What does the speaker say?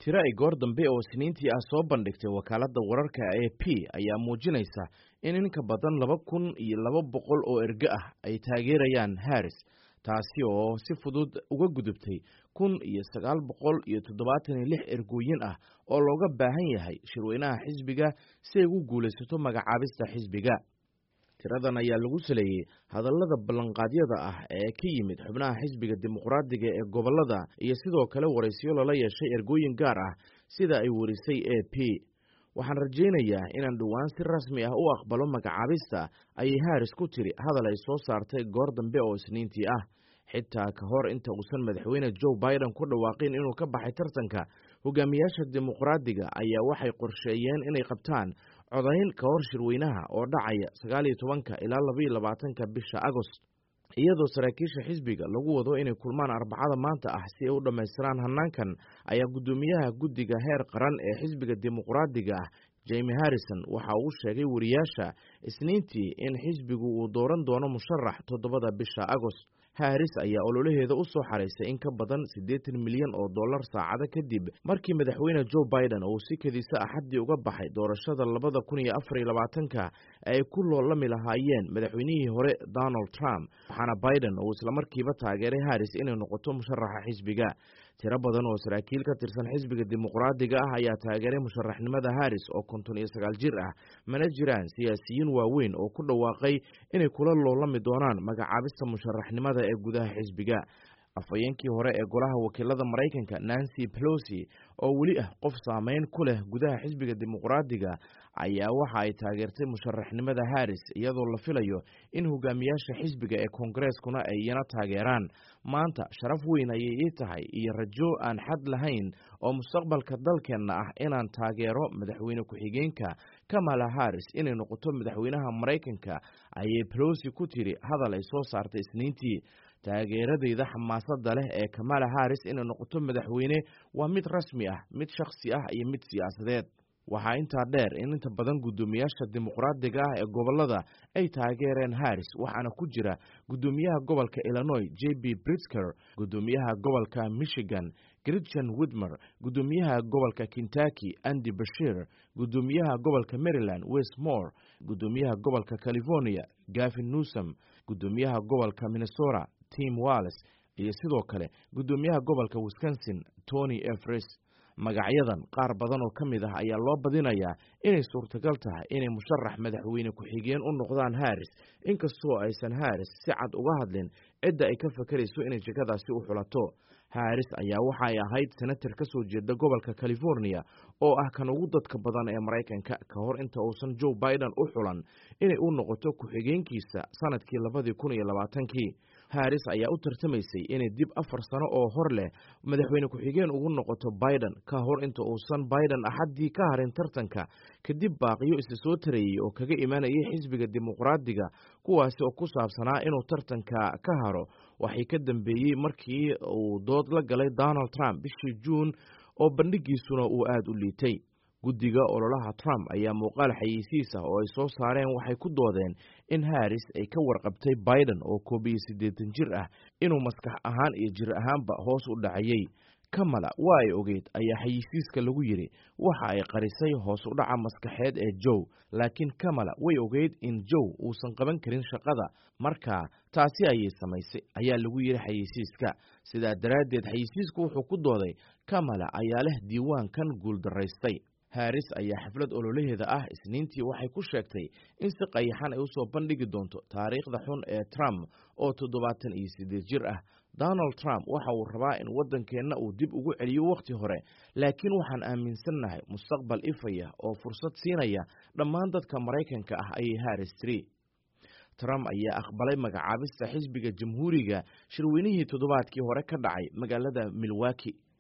tiro ay goor dambe oo Isniintii ah soo bandhigtay wakaaladda wararka AP ayaa muujinaysa in ka badan 2,200 oo erga ah ay taageerayaan Harris, taasi oo si fudud uga gudubtay 1,976 ergooyin ah oo looga baahan yahay shirweynaha xisbiga si ay ugu guulaysato magacaabista xisbiga. Tiradan ayaa lagu saleeyay hadallada ballanqaadyada ah ee ka yimid xubnaha xisbiga dimuqraadiga ee gobolada iyo sidoo kale waraysiyo lala yeeshay ergooyin gaar ah sida ay warisay AP. Waxaan rajaynayaa inaan dhowaan si rasmi ah u aqbalo magacaabista, ayay Harris ku tiri hadal ay soo saartay goor dambe oo Isniintii ah. Xitaa ka hor inta uusan madaxweyne Joe Biden ku dhawaaqin inuu ka baxay tartanka, hogaamiyaasha dimuqraadiga ayaa waxay qorsheeyeen inay qabtaan codayn ka hor shirweynaha oo dhacaya 19 ilaa 22 bisha Agost, iyadoo saraakiisha xisbiga lagu wado inay kulmaan Arbacada maanta ah si ay u dhammaystiraan hanaankan. Ayaa guddoomiyaha guddiga heer qaran ee xisbiga dimuqraadiga ah Jamie Harrison waxa uu sheegay wariyaasha Isniintii in xisbigu uu dooran doono musharax 7 bisha Agost. Harris ayaa ololaheeda u soo xareysay in ka badan $80 milyan saacado kadib markii madaxweyne Joe Biden uu si kadisa Axaddii uga baxay doorashada 2024 ay ku loolami lahaayeen madaxweynihii hore Donald Trump, waxaana Biden uu isla markiiba taageeray Harris inay noqoto musharaxa xisbiga. Tiro badan oo saraakiil ka tirsan xisbiga dimuqraadiga ah ayaa taageeray musharaxnimada Harris oo 59 jir ah, mana jiraan siyaasiyiin waaweyn oo ku dhawaaqay inay kula loolami doonaan magacaabista musharaxnimada ee gudaha xisbiga. Afhayeenkii hore ee golaha wakiilada Mareykanka Nancy Pelosi oo weli ah qof saameyn ku leh gudaha xisbiga dimuqraadiga ayaa waxa ay taageertay musharaxnimada Harris, iyadoo la filayo in hogaamiyaasha xisbiga ee Koongareskuna ay iyana taageeraan. Maanta sharaf weyn ayay ii tahay iyo rajo aan xad lahayn oo mustaqbalka dalkeenna ah inaan taageero madaxweyne ku-xigeenka Kamala Harris inay noqoto madaxweynaha Mareykanka, ayay Pelosi ku tiri hadal ay soo saartay Isniintii. Taageeradayda xamaasadda leh ee Kamala Harris inay noqoto madaxweyne waa mid rasmi ah, mid shakhsi ah iyo mid siyaasadeed. Waxaa intaa dheer in inta badan guddoomiyaasha dimuqraadiga ah ee gobolada ay taageereen Harris, waxaana ku jira guddoomiyaha gobolka Illinois J.B. Pritzker, guddoomiyaha gobolka Michigan Gretchen Whitmer, guddoomiyaha gobolka Kentucky Andy Beshear, guddoomiyaha gobolka Maryland Wes Moore, guddoomiyaha gobolka California Gavin Newsom, guddoomiyaha gobolka Minnesota Tim Walz iyo sidoo kale guddoomiyaha gobolka Wisconsin Tony Evers. Magacyadan qaar badan oo ka mid ah ayaa loo badinayaa inay suurtagal tahay inay musharax madaxweyne ku-xigeen u noqdaan Harris, inkastoo aysan Harris si cad uga hadlin cidda ay ka fakarayso inay jagadaasi u xulato. Harris ayaa waxa ay ahayd senator ka soo jeeda gobolka California oo ah kan ugu dadka badan ee Mareykanka ka hor inta uusan Joe Biden u xulan inay u noqoto ku-xigeenkiisa sanadkii 2020. Harris ayaa u tartamaysay inay dib 4 sano oo hor leh madaxweyne ku-xigeen ugu noqoto Biden ka hor inta uusan Biden Axaddii ka harin tartanka, kadib baaqiyo isa soo tareeyay oo kaga imanayay xisbiga dimuqraadiga kuwaasi oo ku saabsanaa inuu tartanka ka haro. Waxay ka dambeeyey markii uu dood la galay Donald Trump bishii Juun oo bandhigiisuna uu aad u liitay. Guddiga ololaha Trump ayaa muuqaal xayeysiis ah oo ay soo saareen waxay ku doodeen in Harris ay ka warqabtay Biden oo 81 jir ah inuu maskax ahaan iyo jir ahaanba hoos u dhacayay. Kamala waa ay ogeyd, ayaa xayeysiiska lagu yiri, waxa ay qarisay hoos u dhaca maskaxeed ee Joe, laakiin Kamala way ogeyd in Joe uusan qaban karin shaqada, markaa taasi ayay samaysay, ayaa lagu yiri xayeysiiska. Sidaa daraaddeed xayeysiisku wuxuu ku dooday Kamala ayaa leh diiwaankan guuldaraystay. Harris ayaa xaflad ololaheeda ah Isniintii waxay ku sheegtay in si qayaxan ay u soo bandhigi doonto taariikhda xun ee Trump oo 78 jir ah. Donald Trump waxa uu rabaa in waddankeenna uu dib ugu celiyo waqti hore, laakiin waxaan aaminsannahay mustaqbal ifaya oo fursad siinaya dhammaan dadka Mareykanka ah, ayay Harris tiri. Trump ayaa aqbalay magacaabista xisbiga jamhuuriga shirweynihii toddobaadkii hore ka dhacay magaalada Milwaukee.